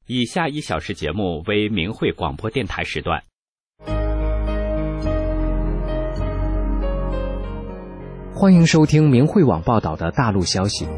以下1小时节目为明慧广播电台时段。 欢迎收听明慧网报道的大陆消息。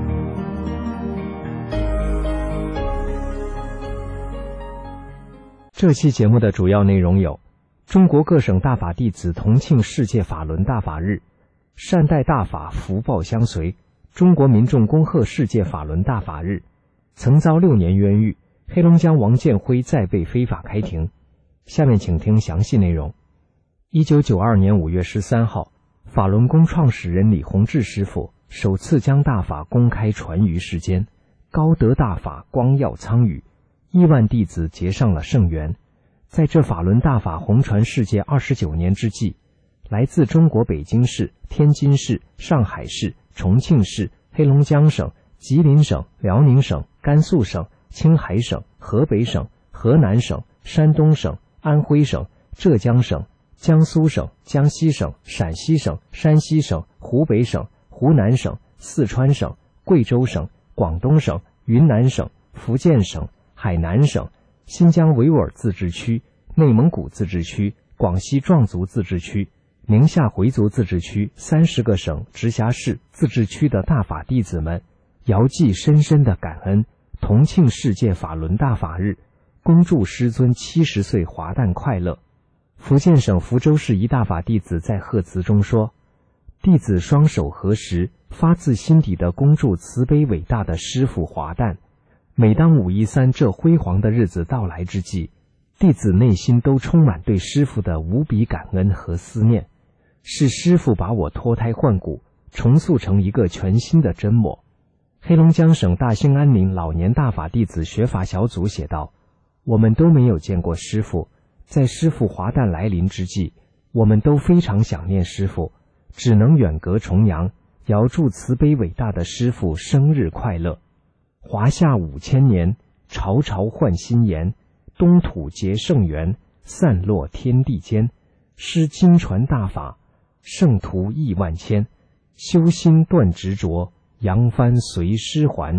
这期节目的主要内容有：中国各省大法弟子同庆世界法轮大法日，善待大法福报相随，中国民众恭贺世界法轮大法日。曾遭6年冤狱，黑龙江王建辉再被非法开庭。下面请听详细内容。1992年5月13号，法轮功创始人李洪志师父首次将大法公开传于世间，高德大法光耀苍宇，亿万弟子结上了圣缘。在这法轮大法红传世界29年之际，来自中国北京市、天津市、上海市、重庆市、黑龙江省、吉林省、辽宁省、甘肃省、青海省、河北省、河南省、山东省、安徽省、浙江省、江苏省、江西省、陕西省、山西省、湖北省、湖南省、四川省、贵州省、广东省、云南省、福建省、海南省、新疆维吾尔自治区、内蒙古自治区、广西壮族自治区、宁夏回族自治区30个省、直辖市、自治区的大法弟子们，遥寄深深的感恩，同庆世界法轮大法日，恭祝师尊70岁华诞快乐。福建省福州市一大法弟子在贺词中说：弟子双手合十，发自心底的恭祝慈悲伟大的师父华诞。每当513这辉煌的日子到来之际，弟子内心都充满对师父的无比感恩和思念，是师父把我脱胎换骨，重塑成一个全新的真我。黑龙江省大兴安岭老年大法弟子学法小组写道：我们都没有见过师父，在师父华诞来临之际，我们都非常想念师父，只能远隔重洋，遥祝慈悲伟大的师父生日快乐。华夏5000年，朝朝换新颜，东土结圣缘，散落天地间。师经传大法，圣徒亿万千，修心断执着，扬帆随师还。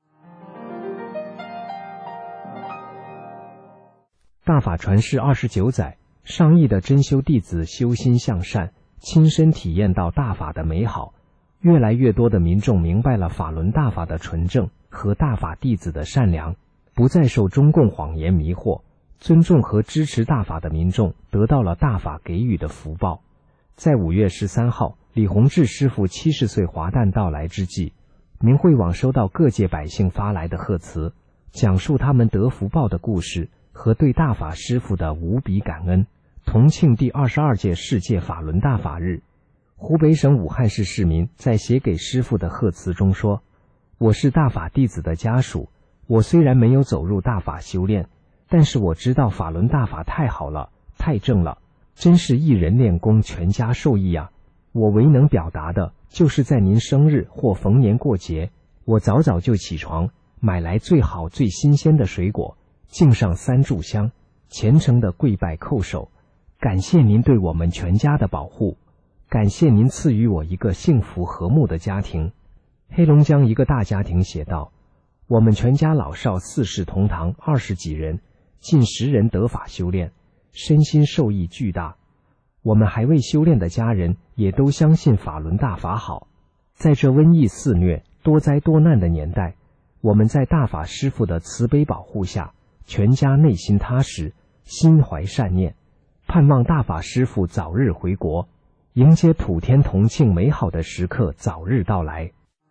大法传世29载，上亿的真修弟子修心向善，亲身体验到大法的美好，越来越多的民众明白了法轮大法的纯正和大法弟子的善良，不再受中共谎言迷惑，尊重和支持大法的民众得到了大法给予的福报。在5月13号，李洪志师父70岁华诞到来之际，明慧网收到各界百姓发来的贺词，讲述他们得福报的故事和对大法师父的无比感恩，同庆第22届世界法轮大法日。湖北省武汉市市民在写给师父的贺词中说：我是大法弟子的家属，我虽然没有走入大法修炼，但是我知道法轮大法太好了，太正了，真是一人练功全家受益啊。我唯能表达的就是在您生日或逢年过节，我早早就起床，买来最好最新鲜的水果，敬上3炷香，虔诚的跪拜叩首，感谢您对我们全家的保护，感谢您赐予我一个幸福和睦的家庭。黑龙江一个大家庭写道：我们全家老少4世同堂20几人，近10人得法修炼，身心受益巨大。我们还未修炼的家人也都相信法轮大法好。在这瘟疫肆虐、多灾多难的年代，我们在大法师父的慈悲保护下，全家内心踏实，心怀善念，盼望大法师父早日回国，迎接普天同庆美好的时刻早日到来。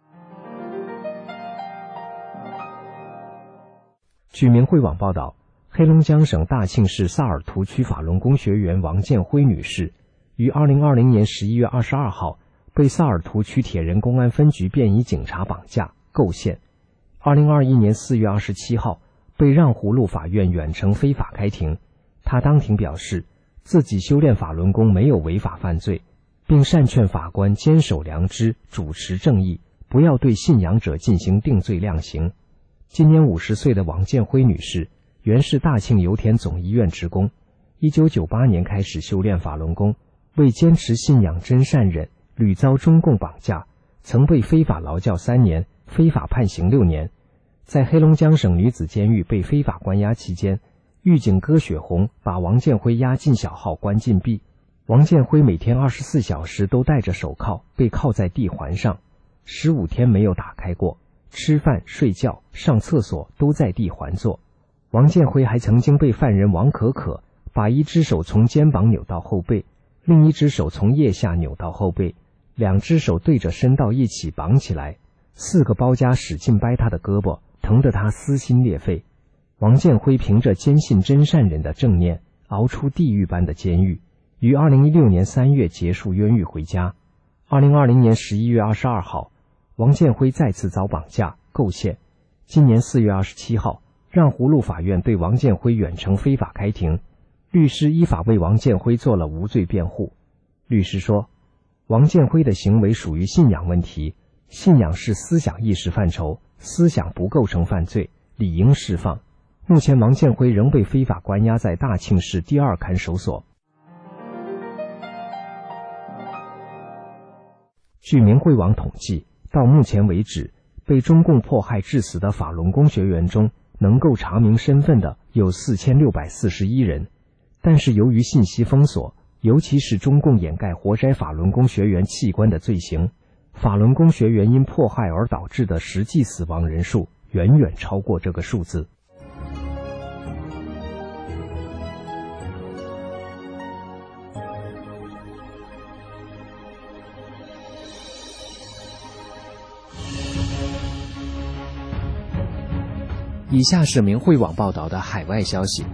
据明慧网报道，黑龙江省大庆市萨尔图区法轮功学员王建辉女士于2020年11月22号被萨尔图区铁人公安分局便衣警察绑架构陷，2021年4月27号被让湖路法院远程非法开庭。她当庭表示，自己修炼法轮功没有违法犯罪，并善劝法官坚守良知，主持正义，不要对信仰者进行定罪量刑。今年50岁的王建辉女士原是大庆油田总医院职工，1998年开始修炼法轮功，为坚持信仰真善忍，屡遭中共绑架，曾被非法劳教3年，非法判刑6年。 在黑龙江省女子监狱被非法关押期间，狱警戈雪红把王建辉押进小号关禁闭。王建辉每天24小时都戴着手铐，被铐在地环上，15天没有打开过，吃饭、睡觉、上厕所都在地环做。王建辉还曾经被犯人王可可把一只手从肩膀扭到后背，另一只手从腋下扭到后背，2只手对着身道一起绑起来，4个包夹使劲掰他的胳膊，疼得他撕心裂肺。王建辉凭着坚信真善忍的正念，熬出地狱般的监狱，于2016年3月结束冤狱回家。2020年11月22号，王建辉再次遭绑架构陷。今年4月27号，让葫芦法院对王建辉远程非法开庭，律师依法为王建辉做了无罪辩护。律师说，王建辉的行为属于信仰问题，信仰是思想意识范畴，思想不构成犯罪，理应释放。目前王建辉仍被非法关押在大庆市第2看守所。据明慧网统计，到目前为止，被中共迫害致死的法轮功学员中，能够查明身份的有4641人，但是由于信息封锁，尤其是中共掩盖活摘法轮功学员器官的罪行，法轮功学员因迫害而导致的实际死亡人数远远超过这个数字。以下是明慧网报道的海外消息。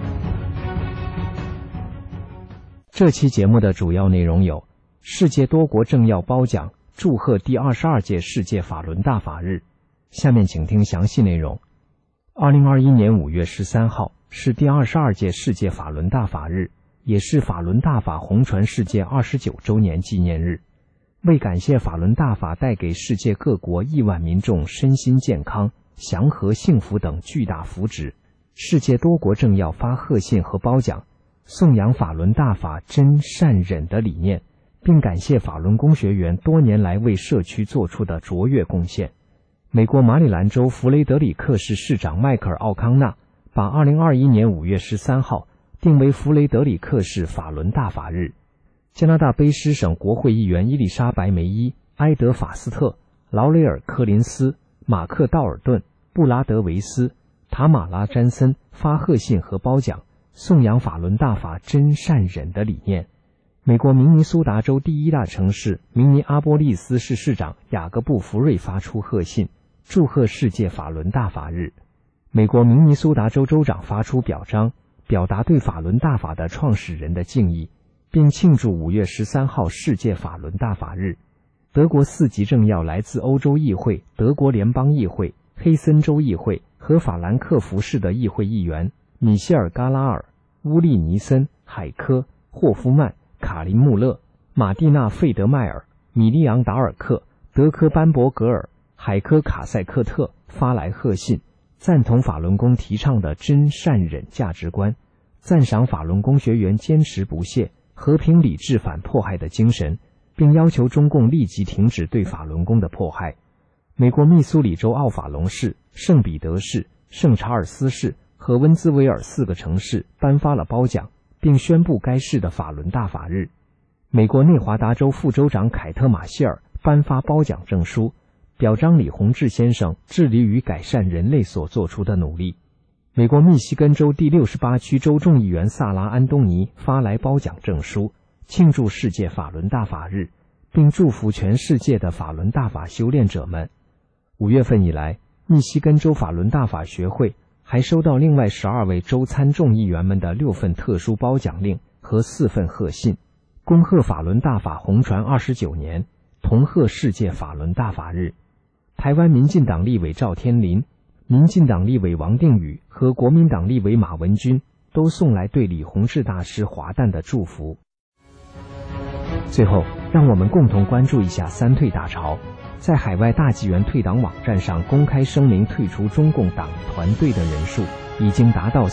这期节目的主要内容有：世界多国政要褒奖，祝贺第22届世界法轮大法日。下面请听详细内容。2021年5月13号是第22届世界法轮大法日，也是法轮大法红传世界29周年纪念日。为感谢法轮大法带给世界各国亿万民众身心健康、祥和、幸福等巨大福祉，世界多国政要发贺信和褒奖，颂扬法轮大法真善忍的理念，并感谢法轮功学员多年来为社区做出的卓越贡献。美国马里兰州弗雷德里克市市长迈克尔·奥康纳把2021年5月13号定为弗雷德里克市法轮大法日。加拿大卑诗省国会议员伊丽莎白·梅伊、埃德·法斯特、劳雷尔·柯林斯、马克·道尔顿、布拉德维斯、塔马拉·詹森发贺信和褒奖，颂扬法轮大法真善忍的理念。美国明尼苏达州第1大城市明尼阿波利斯市市长雅各布·福瑞发出贺信，祝贺世界法轮大法日。美国明尼苏达州州长发出表彰，表达对法轮大法的创始人的敬意，并庆祝5月13号世界法轮大法日。德国4级政要来自欧洲议会、德国联邦议会、黑森州议会和法兰克福市的议会议员米歇尔·嘎拉尔、乌利尼森、海科、霍夫曼、卡林穆勒、马蒂娜·费德迈尔、米利昂·达尔克、德科·班伯格尔、海科·卡塞克特发来贺信，赞同法轮功提倡的真善忍价值观，赞赏法轮功学员坚持不懈、和平理智反迫害的精神，并要求中共立即停止对法轮功的迫害。美国密苏里州奥法隆市、圣彼得市、圣查尔斯市和温兹维尔4个城市颁发了褒奖，并宣布该市的法轮大法日。美国内华达州副州长凯特·马歇尔颁发褒奖证书，表彰李洪志先生致力于改善人类所做出的努力。美国密西根州第68区州众议员萨拉·安东尼发来褒奖证书，庆祝世界法轮大法日，并祝福全世界的法轮大法修炼者们。5月份以来，密西根州法轮大法学会还收到另外12位州参众议员们的6份特殊褒奖令和4份贺信，恭贺法轮大法红传29年，同贺世界法轮大法日。台湾民进党立委赵天麟、民进党立委王定宇和国民党立委马文君都送来对李洪志大师华诞的祝福。最后，让我们共同关注一下三退大潮。在海外大纪元退党网站上公开声明退出中共党团队的人数已经达到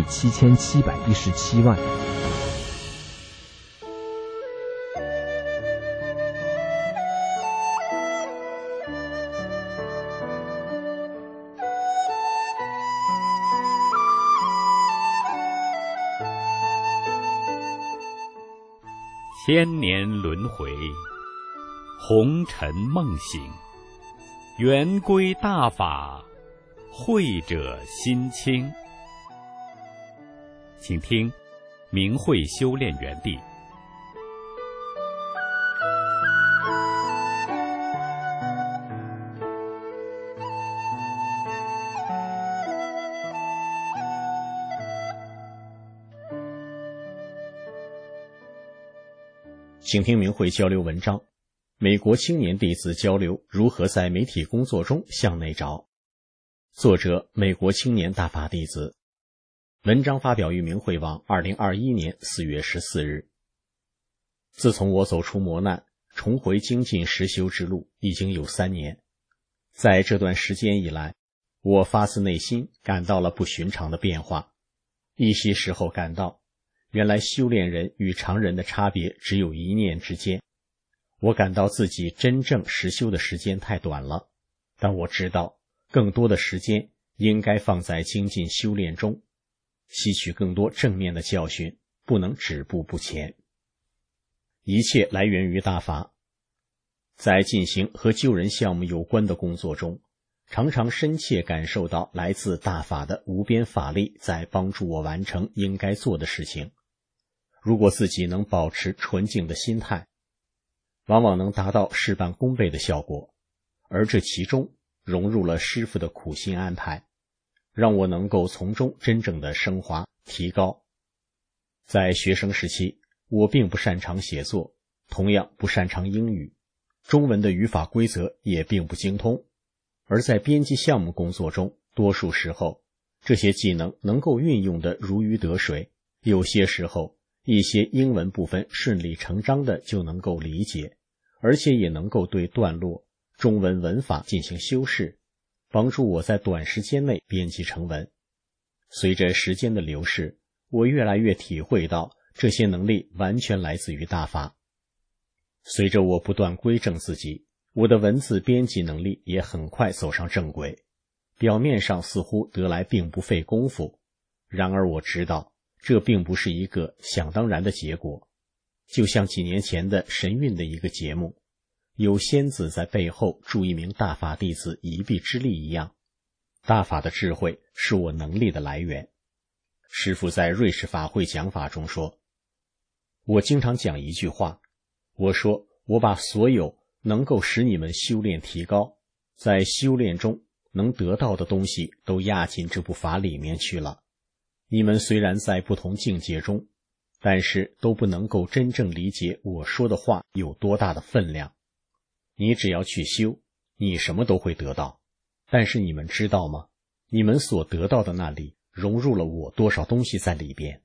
37717万。 千年轮回，红尘梦醒，圆归大法，慧者心清。请听明慧修炼园地。 请听明慧交流文章：美国青年弟子交流如何在媒体工作中向内找。作者：美国青年大法弟子。文章发表于明慧网2021年4月14日。自从我走出磨难，重回精进实修之路，已经有3年。在这段时间以来，我发自内心感到了不寻常的变化。一些时候感到，原来修炼人与常人的差别只有一念之间。我感到自己真正实修的时间太短了，但我知道更多的时间应该放在精进修炼中，吸取更多正面的教训，不能止步不前。一切来源于大法。在进行和救人项目有关的工作中，常常深切感受到来自大法的无边法力在帮助我完成应该做的事情。如果自己能保持纯净的心态，往往能达到事半功倍的效果，而这其中融入了师父的苦心安排，让我能够从中真正的升华提高。在学生时期，我并不擅长写作，同样不擅长英语，中文的语法规则也并不精通，而在编辑项目工作中，多数时候这些技能能够运用得如鱼得水，有些时候一些英文部分顺理成章的就能够理解，而且也能够对段落、中文文法进行修饰，帮助我在短时间内编辑成文。随着时间的流逝，我越来越体会到这些能力完全来自于大法。随着我不断规正自己，我的文字编辑能力也很快走上正轨，表面上似乎得来并不费功夫，然而我知道这并不是一个想当然的结果。就像几年前的神韵的一个节目，有仙子在背后助一名大法弟子一臂之力一样，大法的智慧是我能力的来源。师父在瑞士法会讲法中说，我经常讲一句话，我说我把所有能够使你们修炼提高，在修炼中能得到的东西都压进这部法里面去了。你们虽然在不同境界中，但是都不能够真正理解我说的话有多大的分量。你只要去修，你什么都会得到。但是你们知道吗？你们所得到的那里融入了我多少东西在里边。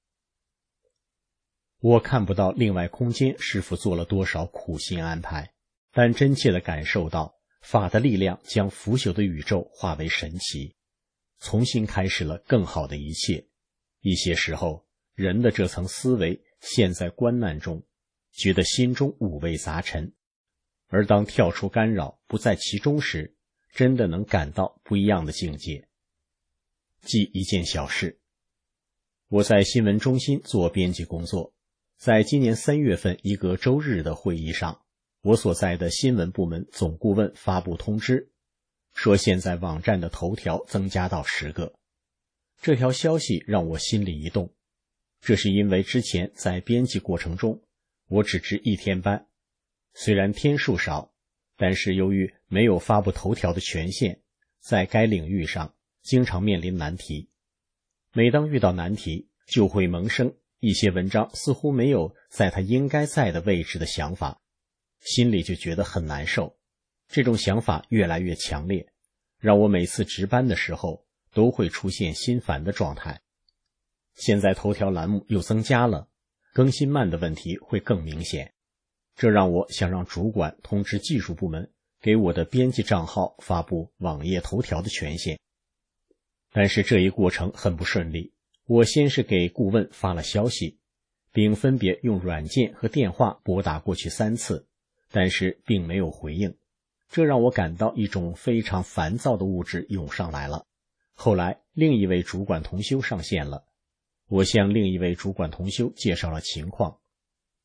我看不到另外空间师父做了多少苦心安排，但真切地感受到法的力量将腐朽的宇宙化为神奇，重新开始了更好的一切。一些时候，人的这层思维陷在关难中，觉得心中五味杂陈，而当跳出干扰，不在其中时，真的能感到不一样的境界。记一件小事，我在新闻中心做编辑工作，在今年3月份一个周日的会议上，我所在的新闻部门总顾问发布通知，说现在网站的头条增加到10个。这条消息让我心里一动，这是因为之前在编辑过程中，我只值1天班，虽然天数少，但是由于没有发布头条的权限，在该领域上经常面临难题。每当遇到难题，就会萌生一些文章似乎没有在它应该在的位置的想法，心里就觉得很难受。这种想法越来越强烈，让我每次值班的时候都会出现心烦的状态。现在头条栏目又增加了，更新慢的问题会更明显，这让我想让主管通知技术部门给我的编辑账号发布网页头条的权限。但是这一过程很不顺利，我先是给顾问发了消息，并分别用软件和电话拨打过去3次，但是并没有回应，这让我感到一种非常烦躁的物质涌上来了。后来另一位主管同修上线了，我向另一位主管同修介绍了情况，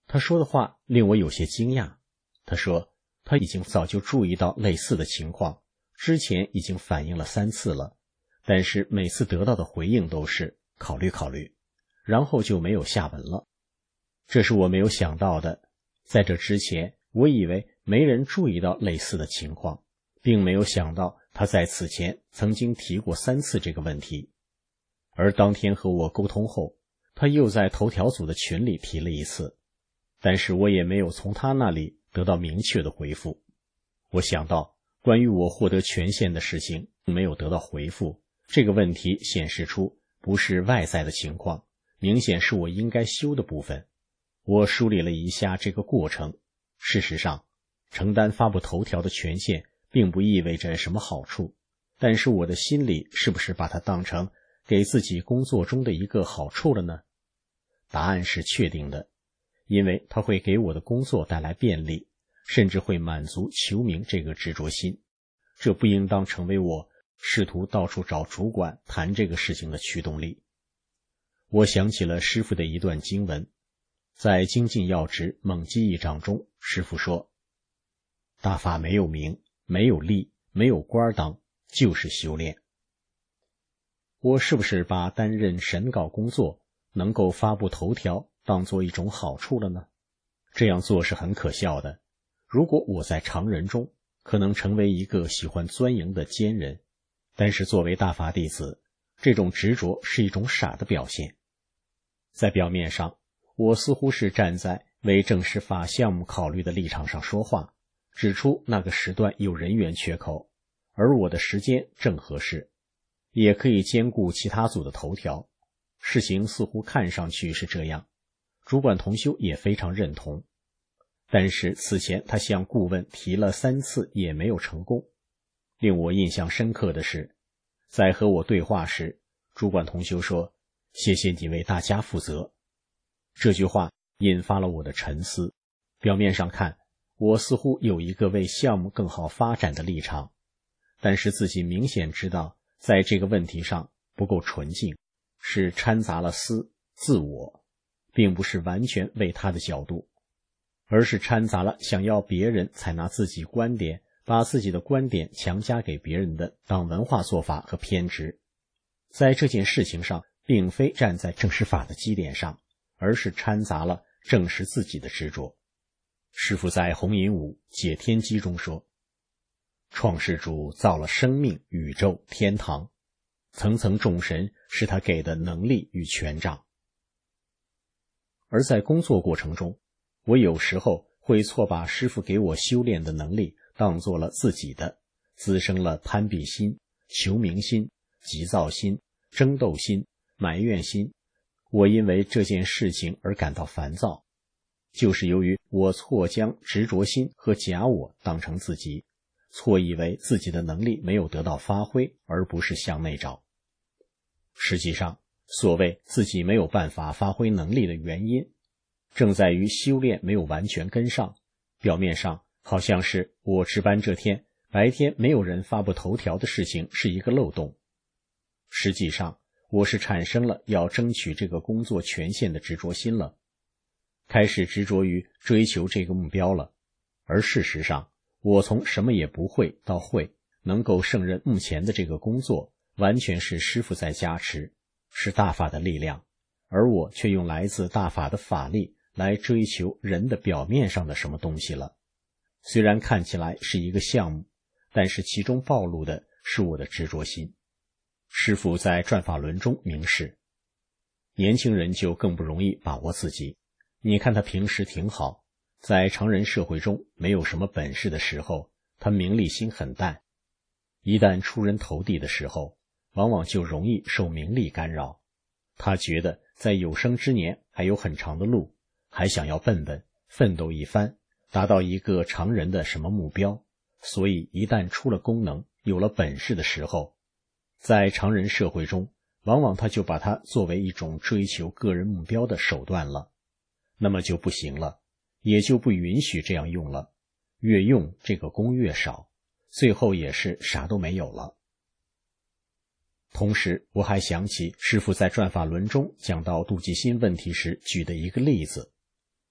他说的话令我有些惊讶。他说他已经早就注意到类似的情况，之前已经反映了3次了，但是每次得到的回应都是考虑考虑，然后就没有下文了。这是我没有想到的。在这之前，我以为没人注意到类似的情况，并没有想到他在此前曾经提过3次这个问题。而当天和我沟通后，他又在头条组的群里提了一次，但是我也没有从他那里得到明确的回复。我想到关于我获得权限的事情没有得到回复，这个问题显示出不是外在的情况，明显是我应该修的部分。我梳理了一下这个过程，事实上，承担发布头条的权限并不意味着什么好处，但是我的心里是不是把它当成给自己工作中的一个好处了呢？答案是确定的，因为它会给我的工作带来便利，甚至会满足求名这个执着心。这不应当成为我试图到处找主管谈这个事情的驱动力。我想起了师父的一段经文，在精进要职猛击1章中，师父说，大法没有名，没有利，没有官当，就是修炼。我是不是把担任审稿工作能够发布头条当作一种好处了呢？这样做是很可笑的。如果我在常人中可能成为一个喜欢钻营的奸人，但是作为大法弟子，这种执着是一种傻的表现。在表面上，我似乎是站在为正式法项目考虑的立场上说话，指出那个时段有人员缺口，而我的时间正合适，也可以兼顾其他组的头条。事情似乎看上去是这样，主管同修也非常认同。但是此前他向顾问提了3次也没有成功。令我印象深刻的是，在和我对话时，主管同修说，谢谢你为大家负责。这句话引发了我的沉思。表面上看，我似乎有一个为项目更好发展的立场，但是自己明显知道在这个问题上不够纯净，是掺杂了自我，并不是完全为他的角度，而是掺杂了想要别人采纳自己观点，把自己的观点强加给别人的党文化做法和偏执。在这件事情上，并非站在正视法的基点上，而是掺杂了正视自己的执着。师父在弘引五解天机中说，创世主造了生命、宇宙、天堂，层层众神是他给的能力与权杖。而在工作过程中，我有时候会错把师父给我修炼的能力当作了自己的，滋生了攀比心、求名心、急躁心、争斗心、埋怨心。我因为这件事情而感到烦躁，就是由于我错将执着心和假我当成自己，错以为自己的能力没有得到发挥，而不是向内找。实际上，所谓自己没有办法发挥能力的原因，正在于修炼没有完全跟上。表面上好像是我值班这天白天没有人发布头条的事情是一个漏洞，实际上我是产生了要争取这个工作权限的执着心了，开始执着于追求这个目标了。而事实上，我从什么也不会到会，能够胜任目前的这个工作，完全是师父在加持，是大法的力量，而我却用来自大法的法力来追求人的表面上的什么东西了。虽然看起来是一个项目，但是其中暴露的是我的执着心。师父在转法轮中明示，年轻人就更不容易把握自己。你看他平时挺好，在常人社会中没有什么本事的时候，他名利心很淡，一旦出人头地的时候，往往就容易受名利干扰。他觉得在有生之年还有很长的路，还想要奋斗一番，达到一个常人的什么目标，所以一旦出了功能，有了本事的时候，在常人社会中，往往他就把它作为一种追求个人目标的手段了，那么就不行了，也就不允许这样用了，越用这个功越少，最后也是啥都没有了。同时我还想起师父在转法轮中讲到妒忌心问题时举的一个例子，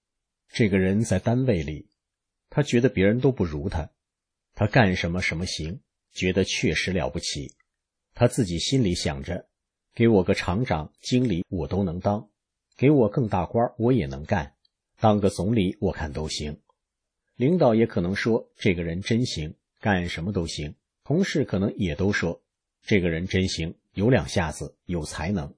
这个人在单位里，他觉得别人都不如他，他干什么什么行，觉得确实了不起。他自己心里想着，给我个厂长、经理我都能当，给我更大官我也能干，当个总理我看都行。领导也可能说这个人真行，干什么都行，同事可能也都说这个人真行，有两下子，有才能。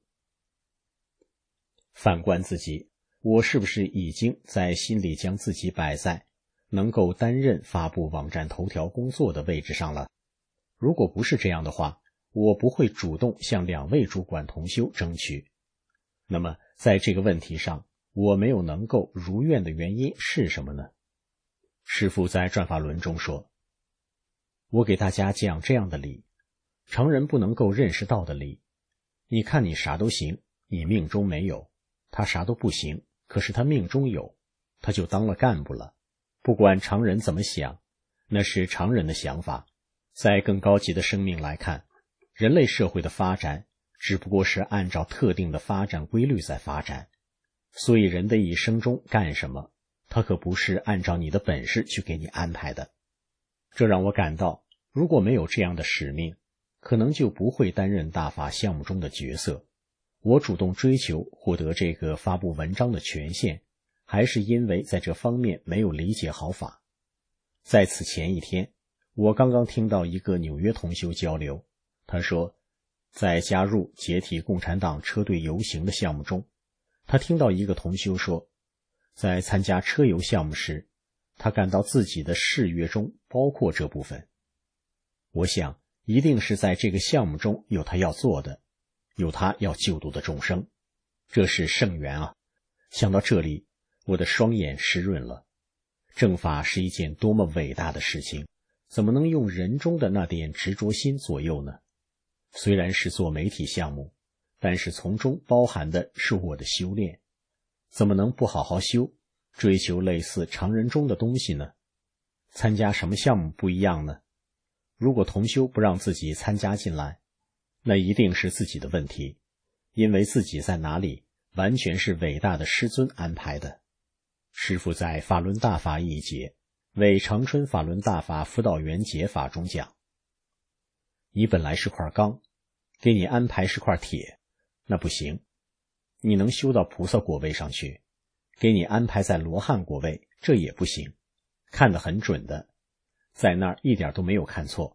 反观自己，我是不是已经在心里将自己摆在能够担任发布网站头条工作的位置上了？如果不是这样的话，我不会主动向2位主管同修争取。那么在这个问题上，我没有能够如愿的原因是什么呢？师父在转法轮中说，我给大家讲这样的理，常人不能够认识到的理。你看你啥都行，你命中没有，他啥都不行，可是他命中有，他就当了干部了。不管常人怎么想，那是常人的想法。在更高级的生命来看，人类社会的发展只不过是按照特定的发展规律在发展，所以人的一生中干什么，他可不是按照你的本事去给你安排的。这让我感到，如果没有这样的使命，可能就不会担任大法项目中的角色。我主动追求获得这个发布文章的权限，还是因为在这方面没有理解好法。在此前一天，我刚刚听到一个纽约同修交流，他说，在加入解体共产党车队游行的项目中，他听到一个同修说，在参加车游项目时，他感到自己的誓约中包括这部分。我想，一定是在这个项目中有他要做的，有他要救度的众生，这是圣缘啊！想到这里，我的双眼湿润了。正法是一件多么伟大的事情，怎么能用人中的那点执着心左右呢？虽然是做媒体项目，但是从中包含的是我的修炼，怎么能不好好修，追求类似常人中的东西呢？参加什么项目不一样呢？如果同修不让自己参加进来，那一定是自己的问题，因为自己在哪里，完全是伟大的师尊安排的。师父在法轮大法一节为长春法轮大法辅导员解法中讲，你本来是块钢，给你安排是块铁，那不行，你能修到菩萨果位上去，给你安排在罗汉果位，这也不行，看得很准的，在那儿一点都没有看错。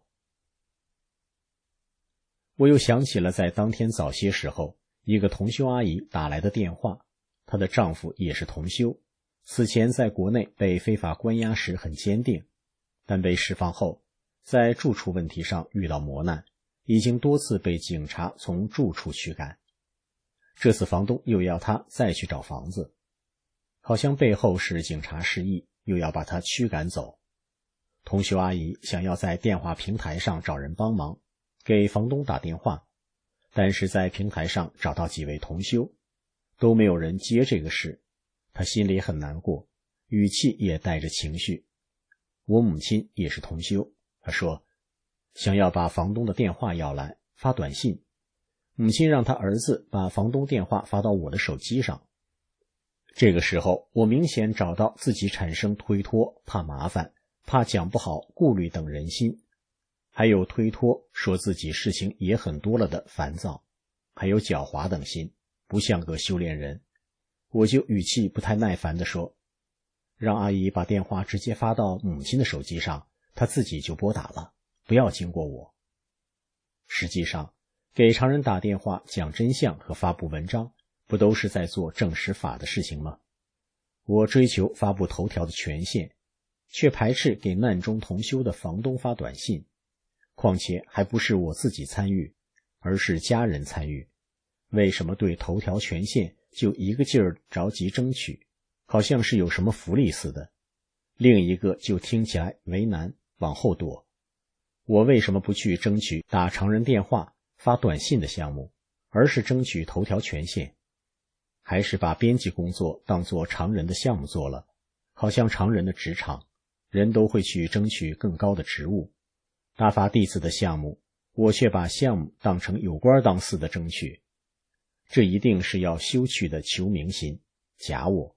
我又想起了在当天早些时候，一个同修阿姨打来的电话，她的丈夫也是同修，此前在国内被非法关押时很坚定，但被释放后，在住处问题上遇到磨难，已经多次被警察从住处驱赶。这次房东又要他再去找房子，好像背后是警察示意，又要把他驱赶走。同修阿姨想要在电话平台上找人帮忙，给房东打电话，但是在平台上找到几位同修，都没有人接这个事，她心里很难过，语气也带着情绪。我母亲也是同修，她说想要把房东的电话要来，发短信，母亲让她儿子把房东电话发到我的手机上。这个时候我明显找到自己产生推脱、怕麻烦、怕讲不好、顾虑等人心，还有推脱说自己事情也很多了的烦躁，还有狡猾等心，不像个修炼人。我就语气不太耐烦地说，让阿姨把电话直接发到母亲的手机上，她自己就拨打了，不要经过我。实际上，给常人打电话讲真相和发布文章，不都是在做正实法的事情吗？我追求发布头条的权限，却排斥给难中同修的房东发短信，况且还不是我自己参与，而是家人参与。为什么对头条权限就一个劲儿着急争取，好像是有什么福利似的，另一个就听起来为难，往后躲。我为什么不去争取打常人电话、发短信的项目，而是争取头条权限？还是把编辑工作当作常人的项目做了，好像常人的职场，人都会去争取更高的职务。大法弟子的项目，我却把项目当成有官当私的争取。这一定是要修去的求名心、假我，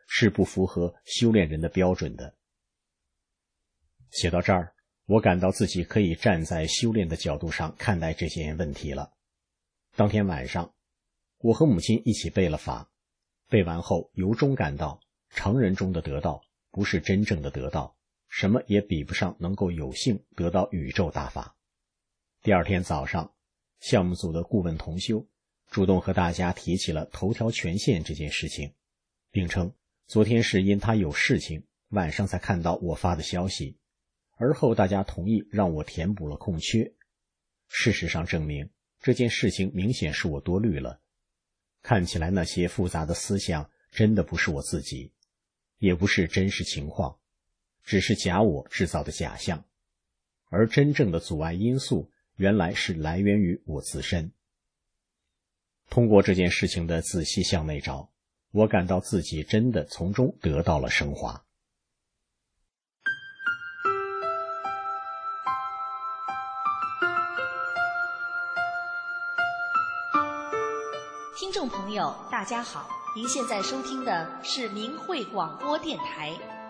是不符合修炼人的标准的。写到这儿，我感到自己可以站在修炼的角度上看待这件问题了。当天晚上，我和母亲一起背了法，背完后由衷感到，成人中的得道不是真正的得道，什么也比不上能够有幸得到宇宙大法。第二天早上，项目组的顾问同修主动和大家提起了头条权限这件事情，并称昨天是因他有事情，晚上才看到我发的消息，而后大家同意让我填补了空缺。事实上证明，这件事情明显是我多虑了。看起来那些复杂的思想真的不是我自己，也不是真实情况，只是假我制造的假象，而真正的阻碍因素原来是来源于我自身。通过这件事情的仔细向内找，我感到自己真的从中得到了升华。 听众朋友，大家好，您现在收听的是明慧广播电台。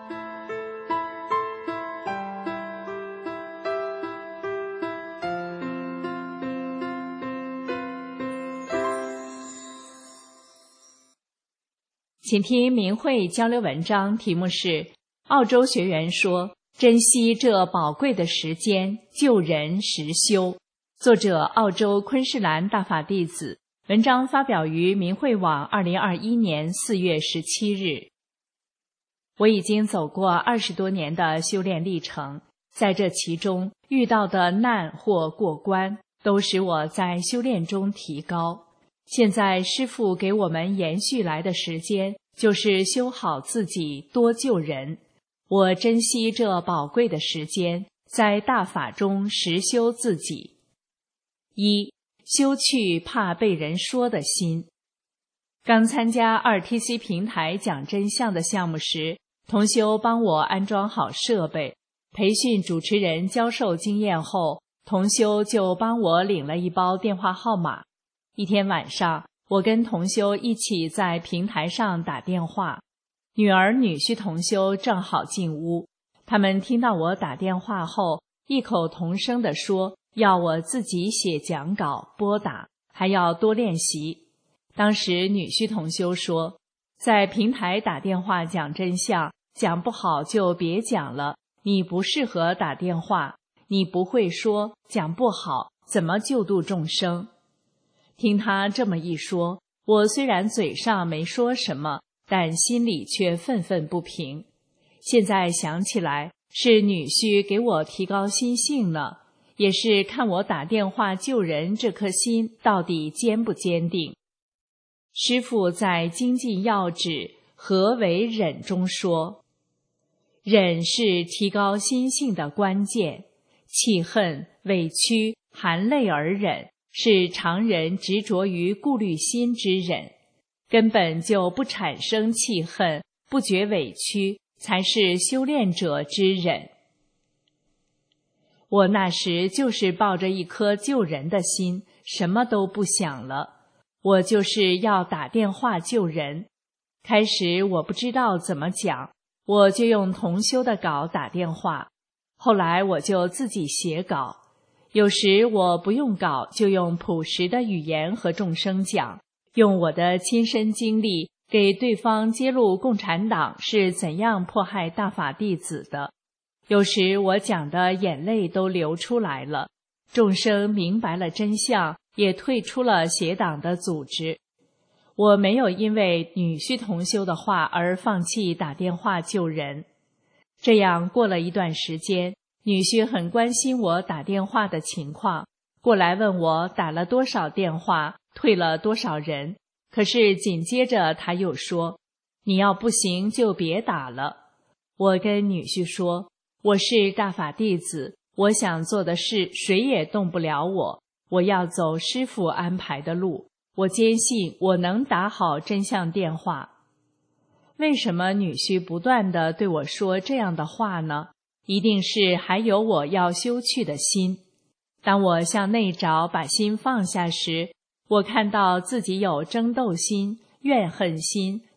请听明慧交流文章，题目是澳洲学员说珍惜这宝贵的时间，救人实修。作者澳洲昆士兰大法弟子，文章发表于明慧网2021年4月17日。我已经走过20多年的修炼历程，在这其中遇到的难或过关，都使我在修炼中提高。现在师父给我们延续来的时间，就是修好自己，多救人。我珍惜这宝贵的时间，在大法中实修自己。一、修去怕被人说的心。刚参加 2TC 平台讲真相的项目时，同修帮我安装好设备，培训主持人教授经验后，同修就帮我领了一包电话号码。一天晚上，我跟同修一起在平台上打电话，女儿女婿同修正好进屋，他们听到我打电话后，异口同声地说要我自己写讲稿拨打，还要多练习。当时女婿同修说，在平台打电话讲真相，讲不好就别讲了，你不适合打电话，你不会说，讲不好，怎么救度众生？听他这么一说，我虽然嘴上没说什么，但心里却愤愤不平。现在想起来，是女婿给我提高心性呢，也是看我打电话救人这颗心到底坚不坚定。师父在精进要旨何为忍中说，忍是提高心性的关键，气恨、委屈、含泪而忍，是常人执着于顾虑心之忍，根本就不产生气恨，不觉委屈，才是修炼者之忍。我那时就是抱着一颗救人的心，什么都不想了，我就是要打电话救人。开始我不知道怎么讲，我就用同修的稿打电话，后来我就自己写稿。有时我不用稿，就用朴实的语言和众生讲，用我的亲身经历给对方揭露共产党是怎样迫害大法弟子的。有时我讲的眼泪都流出来了，众生明白了真相，也退出了邪党的组织。我没有因为女婿同修的话而放弃打电话救人。这样过了一段时间，女婿很关心我打电话的情况，过来问我打了多少电话，退了多少人。可是紧接着他又说，你要不行就别打了。我跟女婿说，我是大法弟子，我想做的事谁也动不了我，我要走师父安排的路，我坚信我能打好真相电话。为什么女婿不断地对我说这样的话呢？一定是还有我要修去的心。当我向内找，把心放下时，我看到自己有争斗心、怨恨心、不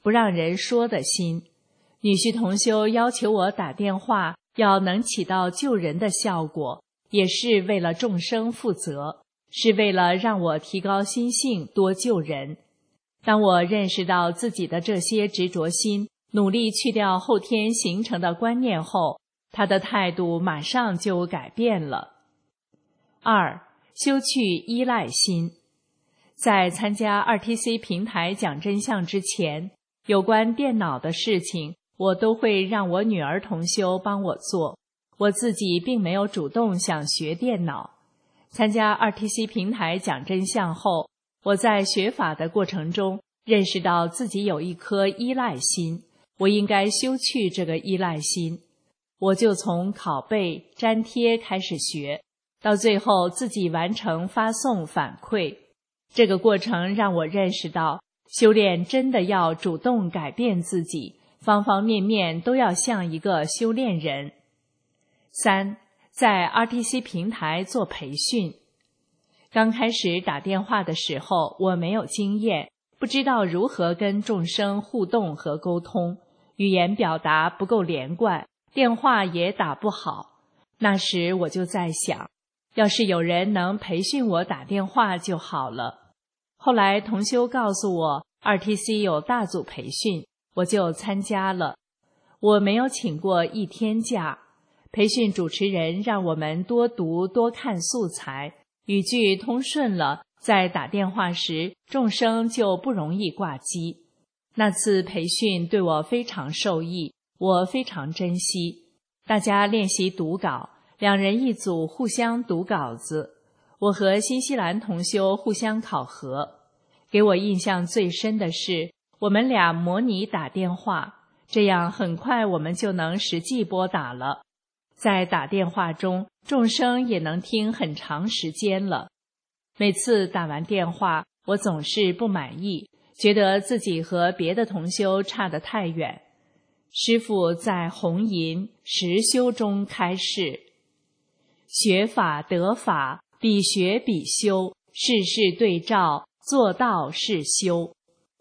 不让人说的心。女婿同修要求我打电话要能起到救人的效果，也是为了众生负责，是为了让我提高心性，多救人。当我认识到自己的这些执着心，努力去掉后天形成的观念后，他的态度马上就改变了。2. 修去依赖心。在参加 RTC 平台讲真相之前，有关电脑的事情，我都会让我女儿同修帮我做，我自己并没有主动想学电脑。参加 RTC 平台讲真相后，我在学法的过程中认识到自己有一颗依赖心，我应该修去这个依赖心。我就从拷贝、粘贴开始学，到最后自己完成发送反馈。这个过程让我认识到，修炼真的要主动改变自己，方方面面都要像一个修炼人。3. 在 RTC 平台做培训。刚开始打电话的时候，我没有经验，不知道如何跟众生互动和沟通，语言表达不够连贯，电话也打不好。那时我就在想，要是有人能培训我打电话就好了。后来同修告诉我 RTC 有大组培训，我就参加了。我没有请过1天假，培训主持人让我们多读多看素材，语句通顺了，在打电话时众生就不容易挂机。那次培训对我非常受益，我非常珍惜。大家练习读稿，2人一组互相读稿子，我和新西兰同修互相考核。给我印象最深的是，我们俩模拟打电话，这样很快我们就能实际拨打了。在打电话中，众生也能听很长时间了。每次打完电话，我总是不满意，觉得自己和别的同修差得太远。师父在红银实修中开示，学法得法，比学比修，事事对照，做到是修。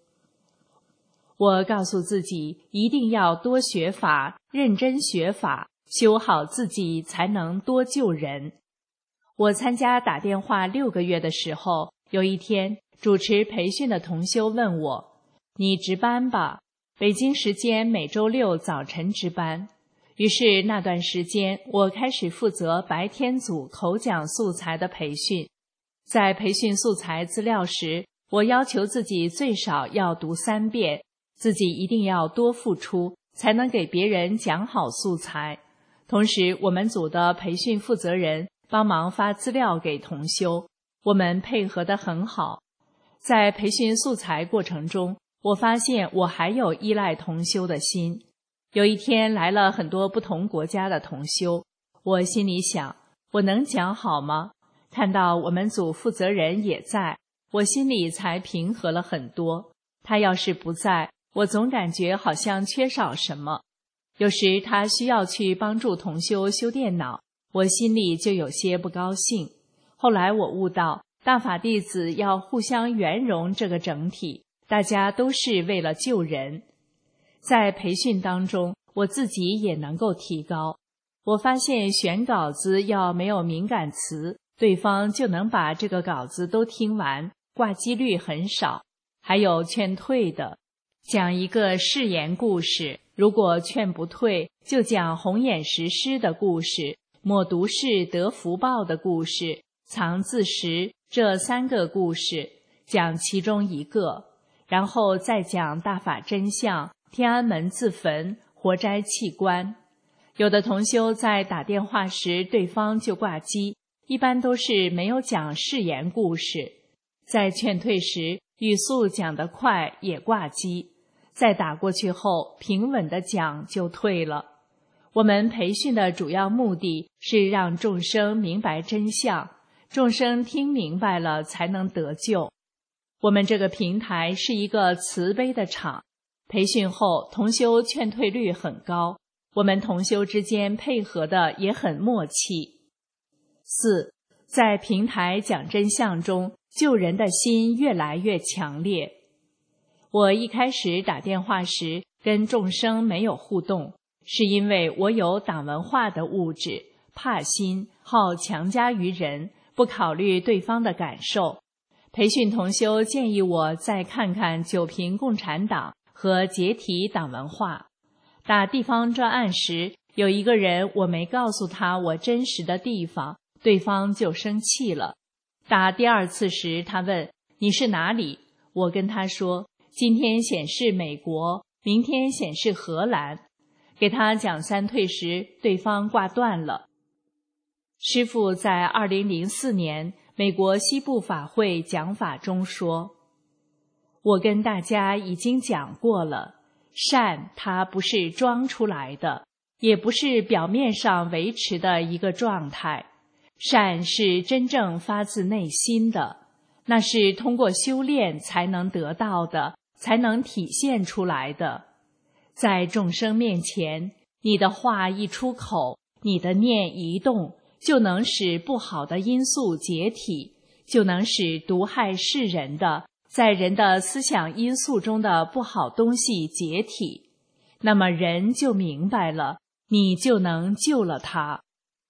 我告诉自己，一定要多学法，认真学法，修好自己才能多救人。我参加打电话6个月的时候，有一天主持培训的同修问我，你值班吧？北京时间每周6早晨值班。于是那段时间我开始负责白天组口讲素材的培训。在培训素材资料时，我要求自己最少要读3遍，自己一定要多付出，才能给别人讲好素材。同时我们组的培训负责人帮忙发资料给同修，我们配合得很好。在培训素材过程中，我发现我还有依赖同修的心。有一天来了很多不同国家的同修，我心里想，我能讲好吗？看到我们组负责人也在，我心里才平和了很多。他要是不在，我总感觉好像缺少什么。有时他需要去帮助同修修电脑，我心里就有些不高兴。后来我悟到，大法弟子要互相圆融这个整体，大家都是为了救人。在培训当中，我自己也能够提高。我发现选稿子要没有敏感词，对方就能把这个稿子都听完，挂机率很少。还有劝退的，讲一个誓言故事，如果劝不退，就讲红眼石狮的故事、抹毒士得福报的故事、藏字石这3个故事，讲其中一个，然后再讲大法真相、天安门自焚、活摘器官。有的同修在打电话时对方就挂机，一般都是没有讲誓言故事。在劝退时，语速讲得快也挂机，再打过去后平稳地讲就退了。我们培训的主要目的是让众生明白真相，众生听明白了才能得救。我们这个平台是一个慈悲的场，培训后同修劝退率很高，我们同修之间配合的也很默契。4. 在平台讲真相中，救人的心越来越强烈。 我一开始打电话时跟众生没有互动，是因为我有党文化的物质，怕心，好强加于人，不考虑对方的感受。培训同修建议我再看看九评共产党和解体党文化。打地方专案时，有一个人我没告诉他我真实的地方，对方就生气了。打第二次时，他问你是哪里？我跟他说今天显示美国，明天显示荷兰。给他讲三退时，对方挂断了。师父在2004年美国西部法会讲法中说，我跟大家已经讲过了，善它不是装出来的，也不是表面上维持的一个状态，善是真正发自内心的，那是通过修炼才能得到的，才能体现出来的。在众生面前，你的话一出口，你的念一动，就能使不好的因素解体，就能使毒害世人的，在人的思想因素中的不好东西解体。那么人就明白了，你就能救了他。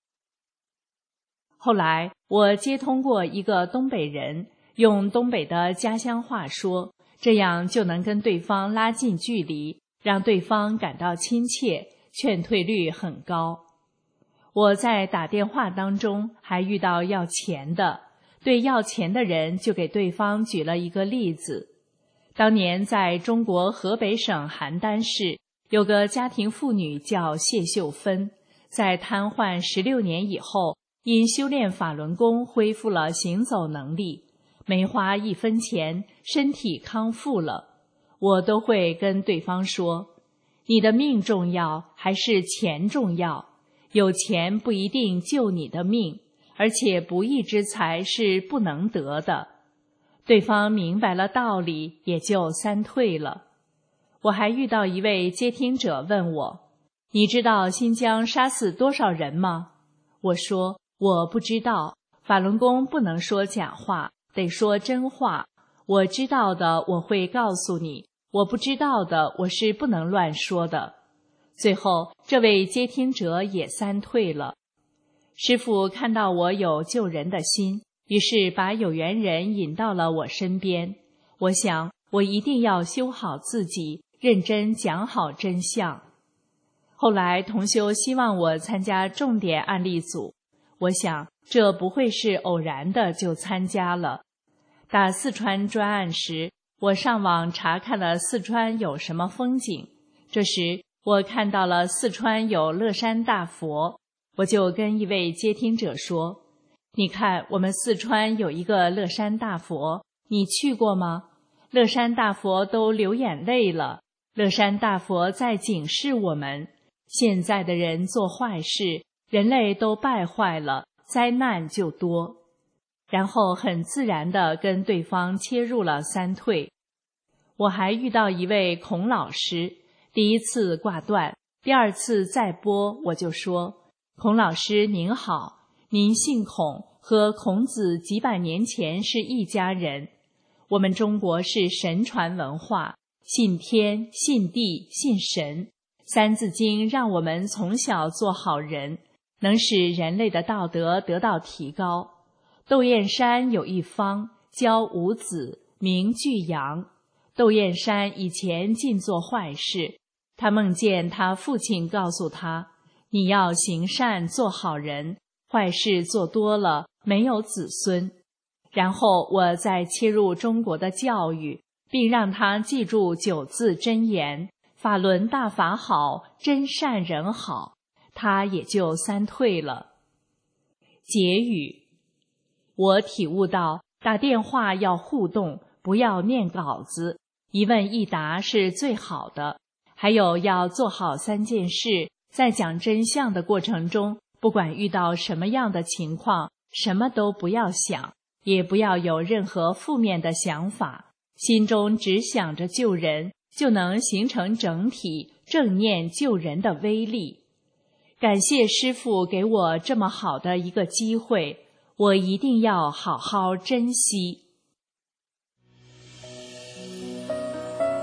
后来我接通过一个东北人，用东北的家乡话说，这样就能跟对方拉近距离，让对方感到亲切，劝退率很高。我在打电话当中还遇到要钱的，对要钱的人就给对方举了一个例子。当年在中国河北省邯郸市，有个家庭妇女叫谢秀芬，在瘫痪16年以后，因修炼法轮功恢复了行走能力，没花1分钱，身体康复了。我都会跟对方说，你的命重要还是钱重要？有钱不一定救你的命，而且不义之财是不能得的。对方明白了道理，也就三退了。我还遇到一位接听者问我，你知道新疆杀死多少人吗？我说我不知道，法轮功不能说假话，得说真话。我知道的我会告诉你，我不知道的我是不能乱说的。最后这位接听者也三退了。师父看到我有救人的心，于是把有缘人引到了我身边。我想我一定要修好自己，认真讲好真相。后来同修希望我参加重点案例组，我想这不会是偶然的就参加了。打四川专案时，我上网查看了四川有什么风景，这时我看到了四川有乐山大佛，我就跟一位接听者说，你看我们四川有一个乐山大佛，你去过吗？乐山大佛都流眼泪了，乐山大佛在警示我们，现在的人做坏事，人类都败坏了，灾难就多。然后很自然地跟对方切入了三退。我还遇到一位孔老师，第一次挂断，第二次再拨，我就说，孔老师您好，您姓孔，和孔子几百年前是一家人。我们中国是神传文化，信天、信地、信神。三字经让我们从小做好人，能使人类的道德得到提高。窦燕山有一方，教五子，名巨阳。窦燕山以前尽做坏事，他梦见他父亲告诉他，你要行善做好人，坏事做多了没有子孙。然后我再切入中国的教育，并让他记住9字真言，法轮大法好，真善人好，他也就三退了。结语，我体悟到打电话要互动，不要念稿子，一问一答是最好的。还有要做好3件事，在讲真相的过程中，不管遇到什么样的情况，什么都不要想，也不要有任何负面的想法，心中只想着救人，就能形成整体，正念救人的威力。感谢师父给我这么好的一个机会，我一定要好好珍惜。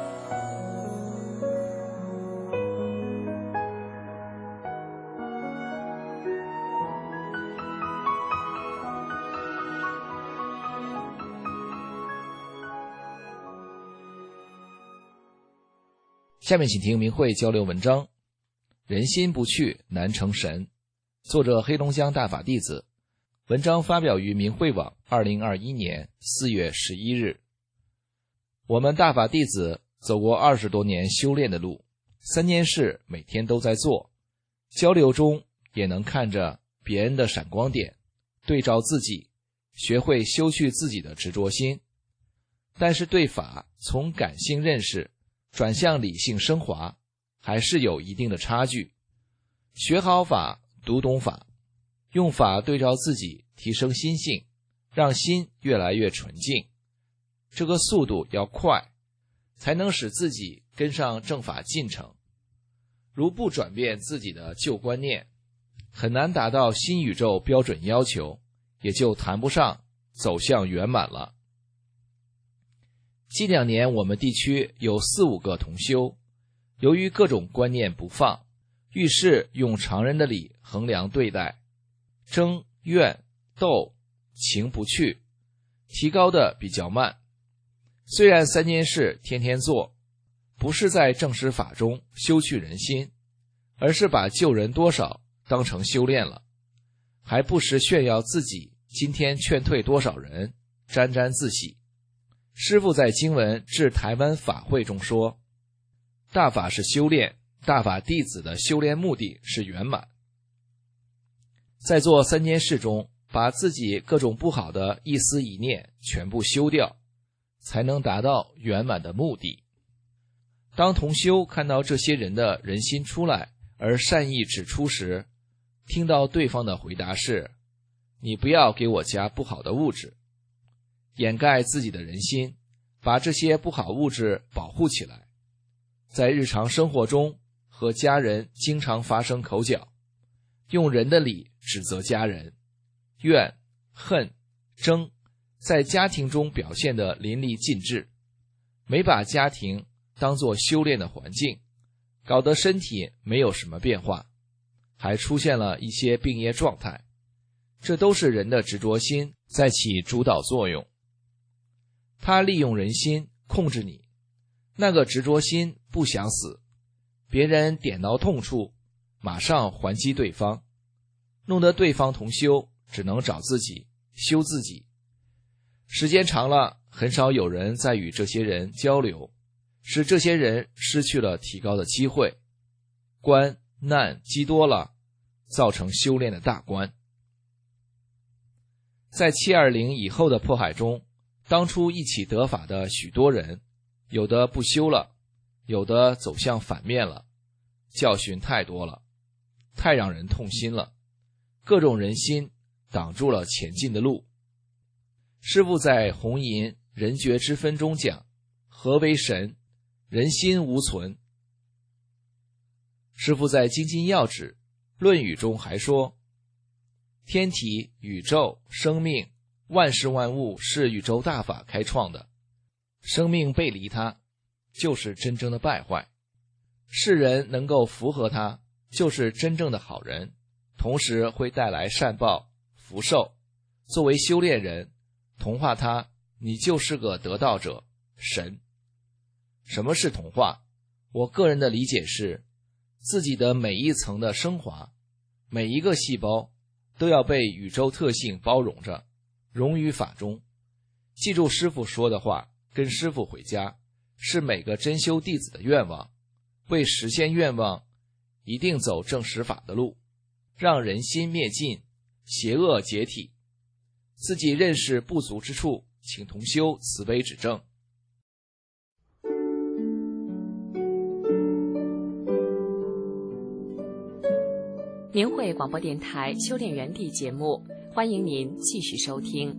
下面请听明慧交流文章：人心不去，难成神。作者黑龙江大法弟子。文章发表于明慧网2021年4月11日。我们大法弟子走过20多年修炼的路，3件事每天都在做，交流中也能看着别人的闪光点，对照自己，学会修去自己的执着心。但是对法从感性认识转向理性升华，还是有一定的差距。学好法，读懂法，用法对照自己，提升心性，让心越来越纯净。这个速度要快，才能使自己跟上正法进程。如不转变自己的旧观念，很难达到新宇宙标准要求，也就谈不上走向圆满了。近2年我们地区有4、5个同修，由于各种观念不放，遇事用常人的理衡量对待，争、怨、斗、情不去，提高的比较慢。虽然3件事天天做，不是在正实法中修去人心，而是把救人多少当成修炼了，还不时炫耀自己今天劝退多少人，沾沾自喜。师父在经文致台湾法会中说，大法是修炼，大法弟子的修炼目的是圆满。在做3件事中，把自己各种不好的一思一念全部修掉，才能达到圆满的目的。当同修看到这些人的人心出来而善意指出时，听到对方的回答是，你不要给我加不好的物质，掩盖自己的人心，把这些不好物质保护起来。在日常生活中和家人经常发生口角，用人的理指责家人，怨、恨、争在家庭中表现得淋漓尽致，没把家庭当作修炼的环境，搞得身体没有什么变化，还出现了一些病业状态。这都是人的执着心在起主导作用，他利用人心控制你，那个执着心不想死，别人点到痛处，马上还击对方，弄得对方同修只能找自己修自己。时间长了，很少有人再与这些人交流，使这些人失去了提高的机会，关难积多了，造成修炼的大关。在720以后的迫害中，当初一起得法的许多人，有的不修了，有的走向反面了，教训太多了，太让人痛心了，各种人心挡住了前进的路。师父在红银人觉之分中讲，何为神？人心无存。师父在精进要旨论语中还说，天体、宇宙、生命，万事万物是宇宙大法开创的，生命背离它，就是真正的败坏。世人能够符合它，就是真正的好人，同时会带来善报、福寿。作为修炼人，同化它，你就是个得道者，神。什么是同化？我个人的理解是，自己的每一层的升华，每一个细胞都要被宇宙特性包容着，融于法中。记住师父说的话，跟师父回家，是每个真修弟子的愿望。为实现愿望，一定走正实法的路，让人心灭尽，邪恶解体。自己认识不足之处，请同修慈悲指正。 明慧广播电台修炼园地节目，欢迎您继续收听。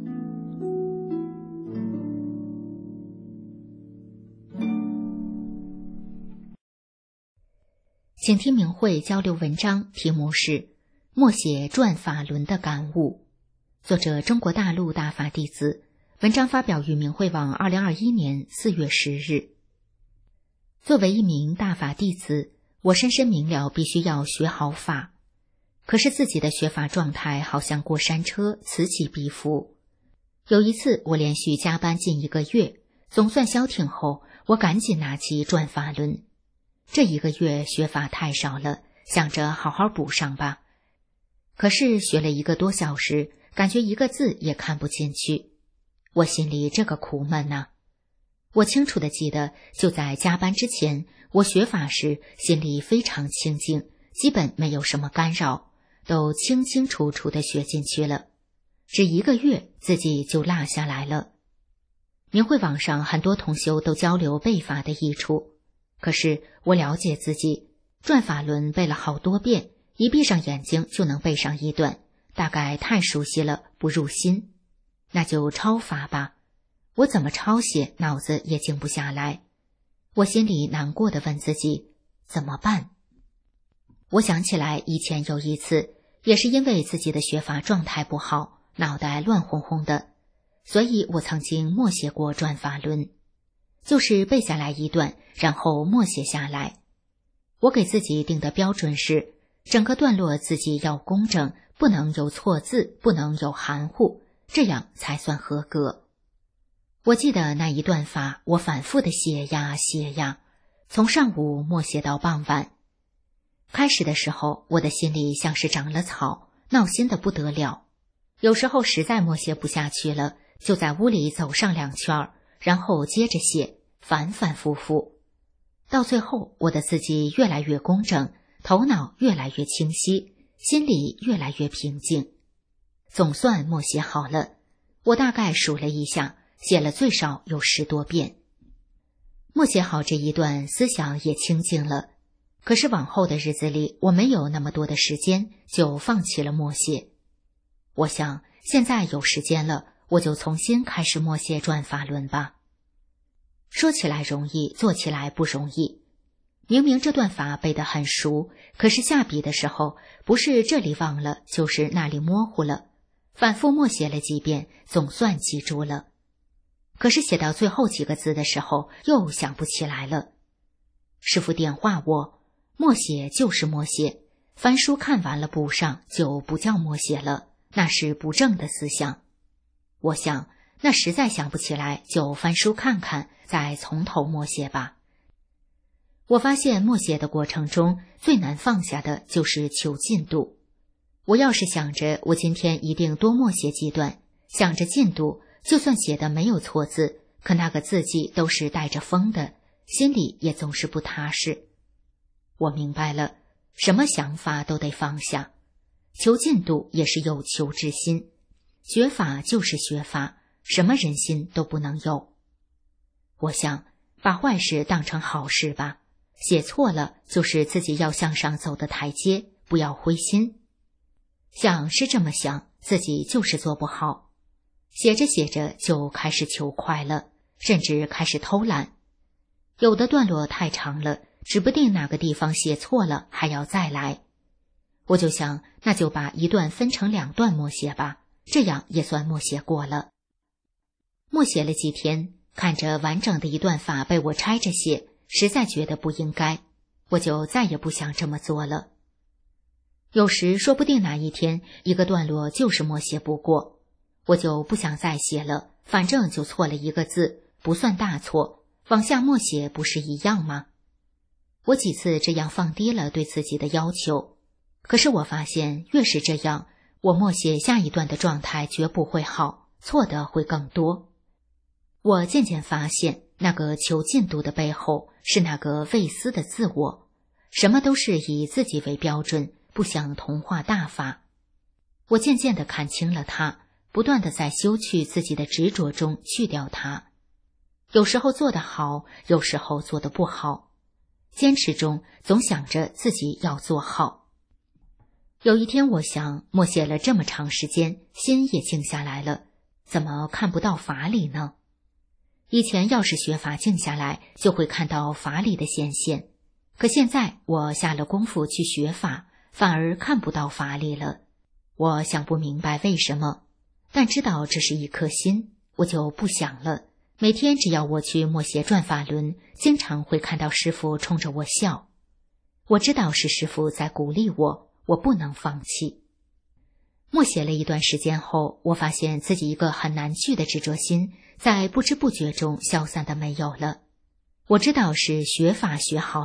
请听明慧交流文章，题目是《默写转法轮的感悟》，作者中国大陆大法弟子，文章发表于明慧网2021年4月10日。作为一名大法弟子，我深深明了必须要学好法，可是自己的学法状态好像过山车，此起彼伏。有一次我连续加班近1个月，总算消停后，我赶紧拿起转法轮。 这1个月学法太少了，想着好好补上吧。可是学了1个多小时，感觉1个字也看不进去，我心里这个苦闷啊。我清楚地记得，就在加班之前，我学法时心里非常清静，基本没有什么干扰，都清清楚楚地学进去了。只1个月，自己就落下来了。明慧网上很多同修都交流背法的益处，可是我了解自己，转法轮背了好多遍，一闭上眼睛就能背上1段，大概太熟悉了，不入心。那就抄法吧。我怎么抄写，脑子也静不下来。我心里难过地问自己，怎么办？我想起来以前有一次，也是因为自己的学法状态不好，脑袋乱哄哄的，所以我曾经默写过转法轮，就是背下来1段，然后默写下来。我给自己定的标准是，整个段落自己要工整，不能有错字，不能有含糊，这样才算合格。我记得那1段法，我反复的写呀写呀，从上午默写到傍晚。开始的时候，我的心里像是长了草，闹心的不得了。有时候实在默写不下去了，就在屋里走上2圈，然后接着写，反反复复。到最后，我的字迹越来越工整，头脑越来越清晰，心里越来越平静。总算默写好了，我大概数了一下，写了最少有10多遍。默写好这1段，思想也清静了。可是往后的日子里，我没有那么多的时间，就放弃了默写。我想现在有时间了，我就重新开始默写转法轮吧。说起来容易，做起来不容易。明明这段法背得很熟，可是下笔的时候，不是这里忘了，就是那里模糊了。反复默写了几遍，总算记住了。可是写到最后几个字的时候，又想不起来了。师父点化我，默写就是默写，翻书看完了补上，就不叫默写了，那是不正的思想。我想，那实在想不起来，就翻书看看，再从头默写吧。我发现默写的过程中，最难放下的就是求进度。我要是想着我今天一定多默写几段，想着进度，就算写的没有错字，可那个字迹都是带着风的，心里也总是不踏实。我明白了，什么想法都得放下，求进度也是有求之心，学法就是学法，什么人心都不能有。我想把坏事当成好事吧，写错了就是自己要向上走的台阶，不要灰心。想是这么想，自己就是做不好。写着写着就开始求快了，甚至开始偷懒。有的段落太长了，指不定哪个地方写错了，还要再来。我就想，那就把1段分成2段默写吧，这样也算默写过了。默写了几天，看着完整的1段法被我拆着写，实在觉得不应该，我就再也不想这么做了。有时说不定哪一天1个段落就是默写不过，我就不想再写了，反正就错了1个字，不算大错，往下默写不是一样吗？我几次这样放低了对自己的要求，可是我发现越是这样，我默写下一段的状态绝不会好，错的会更多。我渐渐发现，那个求进度的背后是那个未思的自我，什么都是以自己为标准，不想同化大法。我渐渐地看清了它，不断地在修去自己的执着中去掉它。有时候做得好，有时候做得不好，坚持中总想着自己要做好。有一天我想，默写了这么长时间，心也静下来了，怎么看不到法理呢？以前要是学法静下来，就会看到法理的显现，可现在我下了功夫去学法，反而看不到法理了。我想不明白为什么，但知道这是一颗心，我就不想了。每天只要我去默写转法轮，经常会看到师父冲着我笑。我知道是师父在鼓励我，我不能放弃。默写了一段时间后，我发现自己一个很难去的执着心，在不知不觉中消散的没有了。我知道是学法学好了，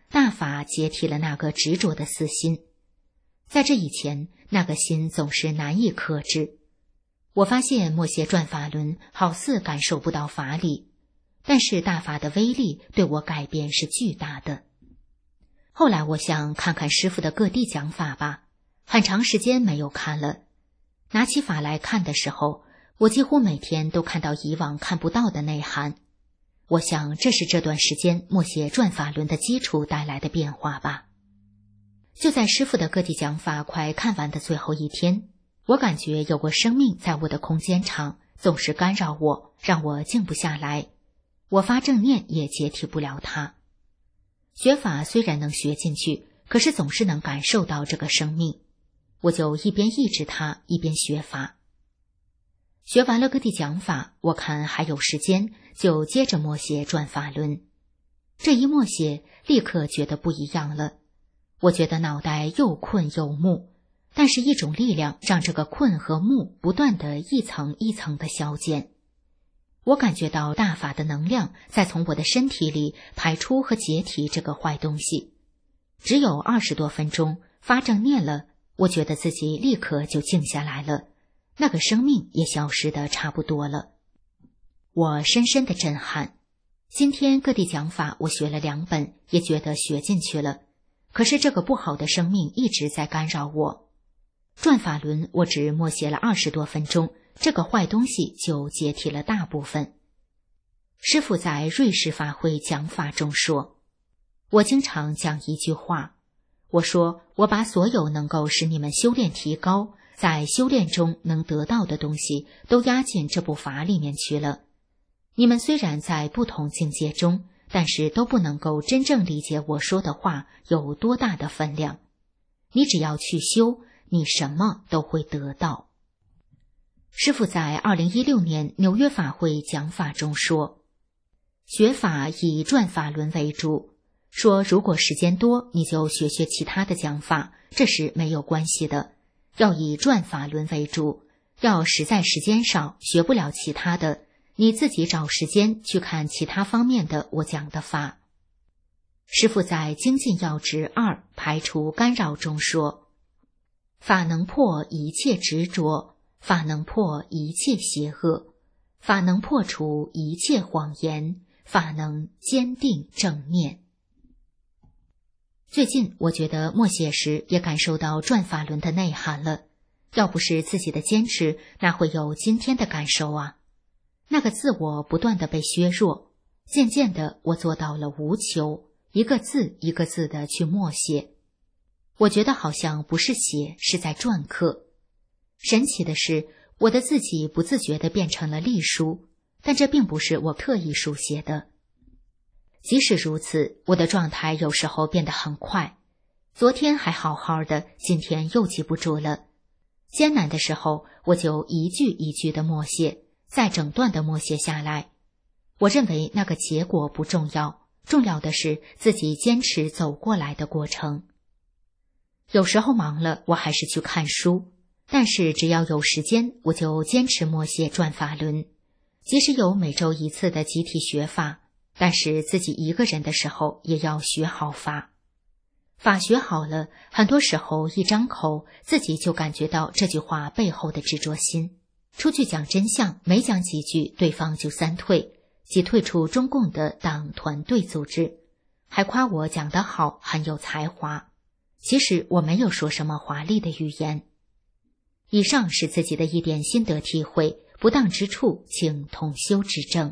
大法解体了那个执着的私心。在这以前，那个心总是难以克制。我发现默写转法轮好似感受不到法理，但是大法的威力对我改变是巨大的。后来我想看看师父的各地讲法吧，很长时间没有看了。拿起法来看的时候，我几乎每天都看到以往看不到的内涵。我想这是这段时间默写转法轮的基础带来的变化吧。就在师父的各地讲法快看完的最后一天，我感觉有个生命在我的空间场总是干扰我，让我静不下来。我发正念也解体不了它。学法虽然能学进去，可是总是能感受到这个生命。我就一边抑制它，一边学法。学完了各地讲法，我看还有时间，就接着默写转法轮。这一默写，立刻觉得不一样了。我觉得脑袋又困又木，但是一种力量让这个困和木不断的一层一层的消减。我感觉到大法的能量在从我的身体里排出和解体这个坏东西。只有20多分钟，发正念了，我觉得自己立刻就静下来了，那个生命也消失得差不多了。我深深的震撼。今天各地讲法我学了2本，也觉得学进去了，可是这个不好的生命一直在干扰我。转法轮我只默写了20多分钟，这个坏东西就解体了大部分。师父在瑞士法会讲法中说，我经常讲一句话，我说我把所有能够使你们修炼提高，在修炼中能得到的东西都压进这部法里面去了。你们虽然在不同境界中，但是都不能够真正理解我说的话有多大的分量。你只要去修，你什么都会得到。师父在2016年纽约法会讲法中说，学法以转法轮为主，说如果时间多，你就学学其他的讲法，这是没有关系的，要以转法轮为主。要实在时间少，学不了其他的，你自己找时间去看其他方面的我讲的法。师父在精进要旨2排除干扰中说，法能破一切执着，法能破一切邪恶，法能破除一切谎言，法能坚定正念。最近我觉得默写时也感受到转法轮的内涵了，要不是自己的坚持，哪会有今天的感受啊？那个自我不断的被削弱，渐渐的我做到了无求，一个字一个字的去默写。我觉得好像不是写，是在篆刻。神奇的是，我的自己不自觉地变成了隶书，但这并不是我特意书写的。即使如此，我的状态有时候变得很快，昨天还好好的，今天又记不住了。艰难的时候，我就一句一句的默写，再整段的默写下来。我认为那个结果不重要，重要的是自己坚持走过来的过程。有时候忙了，我还是去看书，但是只要有时间，我就坚持默写转法轮。即使有每周1次的集体学法，但是自己一个人的时候也要学好法。法学好了，很多时候一张口，自己就感觉到这句话背后的执着心。出去讲真相，没讲几句，对方就3退，即退出中共的党团队组织，还夸我讲得好，很有才华。其实我没有说什么华丽的语言。以上是自己的一点心得体会，不当之处请同修指正。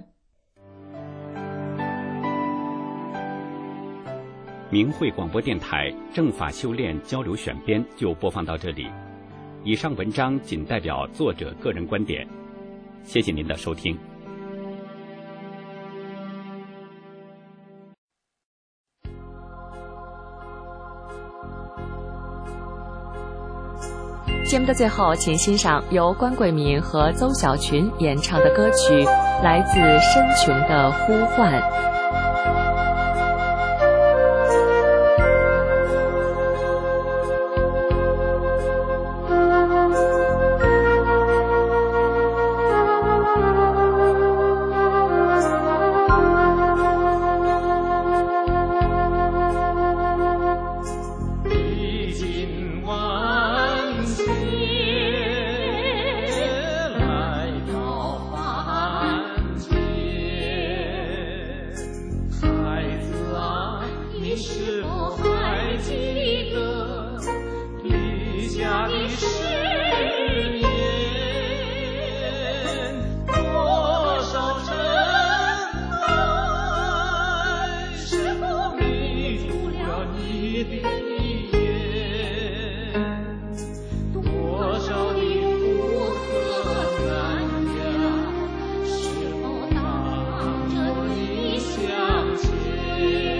明慧广播电台正法修炼交流选编就播放到这里，以上文章仅代表作者个人观点，谢谢您的收听。 节目的最后，请欣赏由关桂民和邹小群演唱的歌曲《来自深穹的呼唤》。 是否还记得离家的誓言？多少真爱，是否迷住了你的眼？多少的苦和难呀，是否挡着你向前？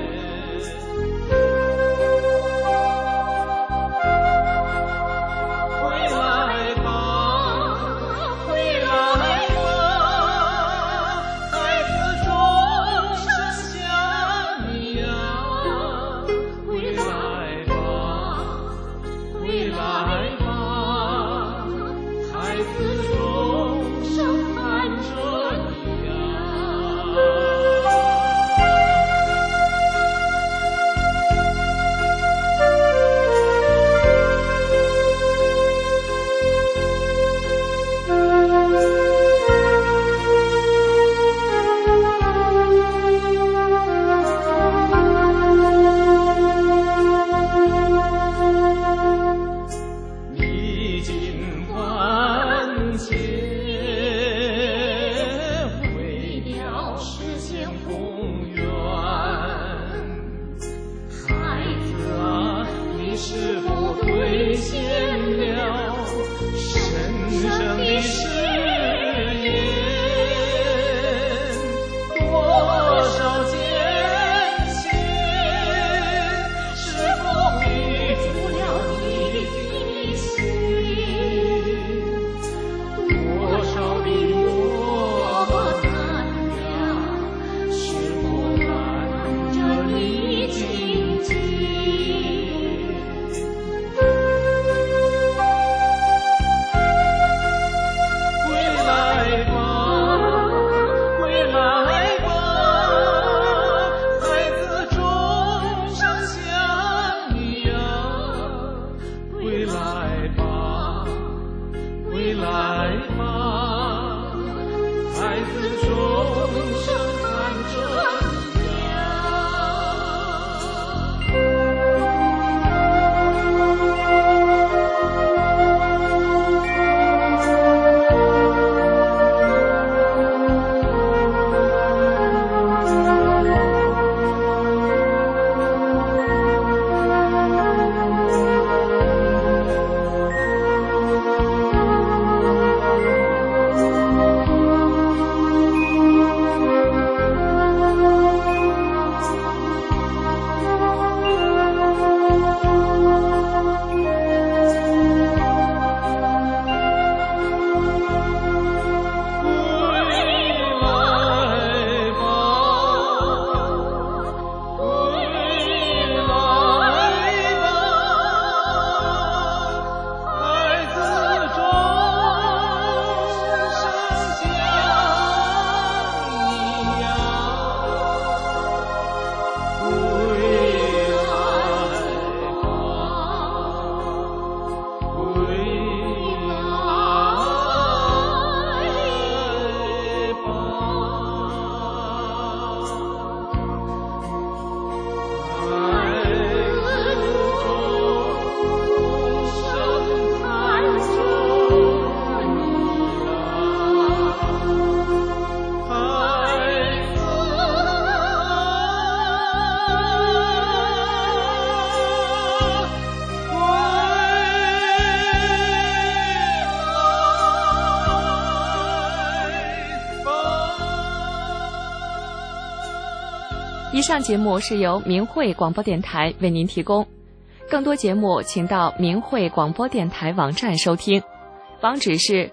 以上节目是由明慧广播电台为您提供，更多节目请到明慧广播电台网站收听，网址是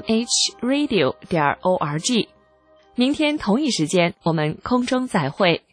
mhradio.org。明天同一时间我们空中再会。